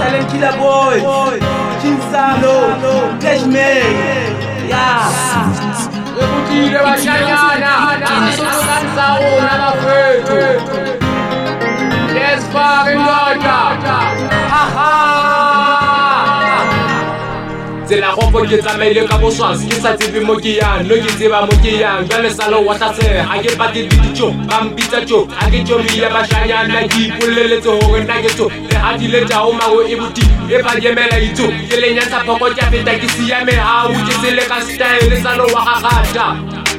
Silent Killer Boy, Chinsalo, Cashman, yeah. Rebutile bashanyana, sokanza ona bafethu. Yes, fucking c'est la rompe qui t'amène comme chance, qui s'attive mo qui yang, le qui va mo qui yang, dans le salon wa ta sert, a get parti bicho, bam bitacho, a get yo mi ya bashanya na ki pulle le to na geto, le hadi le ta o ma o ibuti, e pa yemela ito, ke le nyanta poko tya feta ki siya me ha u ke se le ka style le salon wa gagata.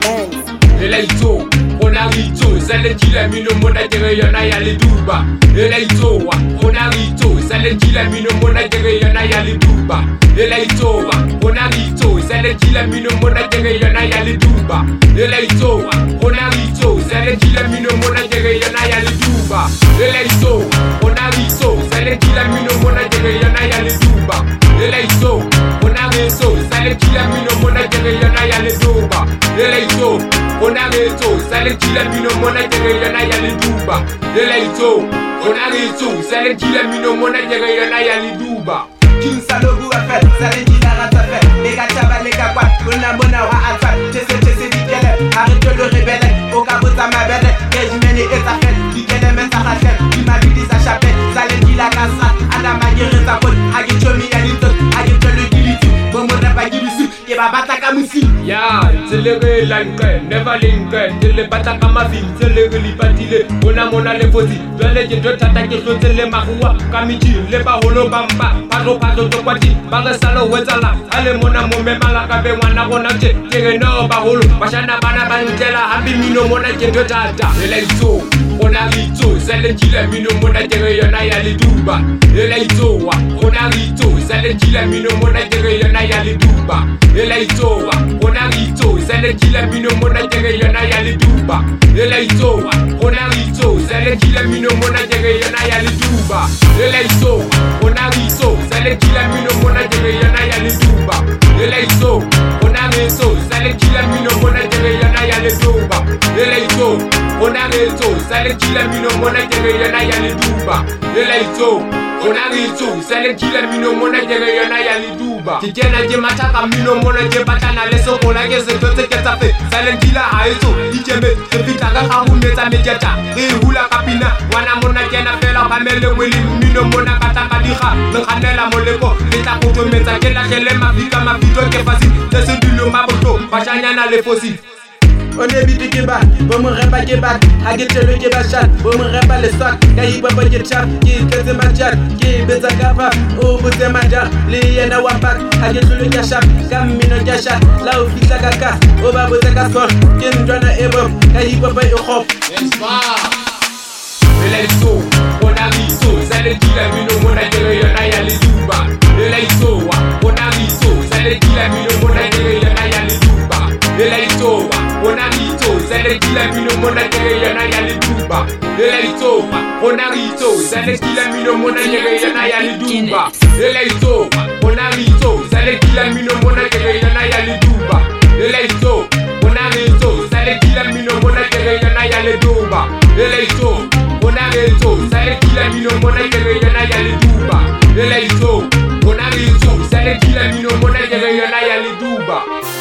E la ito, ona rito, sale kila mino mona tere yona ya le duba. E la ito, ona rito, sale kila mino mona tere yona ya le duba. E la ito, ona rito, sale kila mino mona tere yona ya le duba. E la ito, ona rito, sale kila mino mona tere yona ya le duba. E la ito, ona rito, sale kila mino mona tere yona ya le duba. E la ito, ona rito, sale kila mino mona tere yona ya le duba. E la ito, ona rito, sale kila mino mona tere yona ya le duba. E la ito, ona rito, sale kila mino mona tere yona ya le duba. Chinsalo bu afet, sale kila rata fait. Les gars chaba, les gars quoi, on a mon aura à toi. Tesse vitele, arrête de le révéler. Au cabot à ma belle, Cashman et sa fête. Qui qu'elle aime sa rachette, qui m'a dit sa chapelle. Sale kila kasa, à la manière de sa pote. Agit chomi à l'intot, agit le gilitu. Bon mon rapa gilisu, et va bataka musi. Ya, c'est le relanque, never link, c'est le bataka mafin, c'est le relipatile. Mona le fosi, dans les jeux de t'attaquer, c'est le maroua, kamichi, le baholo bamba, pado tokwati, bagasalo wezala, ale mona momema la kabe wana konache, no baholo, bashana bana banjela, happy mino mona jendo tata. Eleito, onarito, c'est le killer mino mona tere yona ya le duba. Eleito, onarito, c'est le killer mino mona tere yona ya le duba. Eleito, onarito, c'est le killer mino mona tere yona ya le duba. Eleito, onarito, c'est le killer mino mona tere yona ya le duba. Eleito, onarito, c'est le killer mino mona tere yona ya le duba. Eleito, onarito, c'est le killer mino mona tere yona ya le duba. Eleito, onarito, c'est le killer mino mona tere yona ya le duba. Eleito, onarito, c'est le killer mino mona tere yona ya le duba. Tikena je mataka mino mona je batana leso kola ke se tote ke tafe. Silent killer haito, ikeme se pitanga ka humeta mediata. E hula kapina, wana mona kena fela pamele weli mino mona kataka diga. Nghanela moleko, leta koto meta kela kele mafika mafito ke fasi. Tese dulo maboto, bashanyana le fosi. On est vite qui bat, bon mon repas qui bat, a get le qui bat chat, bon mon repas le sac, qui papa qui chat, qui kese ma chat, qui beza gaba, oh beza maja, li yena wampak, a get le qui chat, camino qui chat, là où fisa kaka, oh ba beza kasor, qui ndona ebo, qui papa e khop. Yes ba. Eleito, onarito, sale kila mino mona tere yona ya le duba. Eleito, onarito, sale kila mino mona tere yona ya le duba. Eleito, onarito, sale kila mino mona tere yona ya le duba. Eleito, onarito, sale kila mino mona tere yona ya le duba. Eleito, onarito, sale kila mino mona tere yona ya le duba. Eleito, onarito, sale kila mino mona tere yona ya le duba. Eleito, onarito, sale kila mino mona tere yona ya le duba. Eleito, onarito, sale kila mino mona tere yona ya le duba.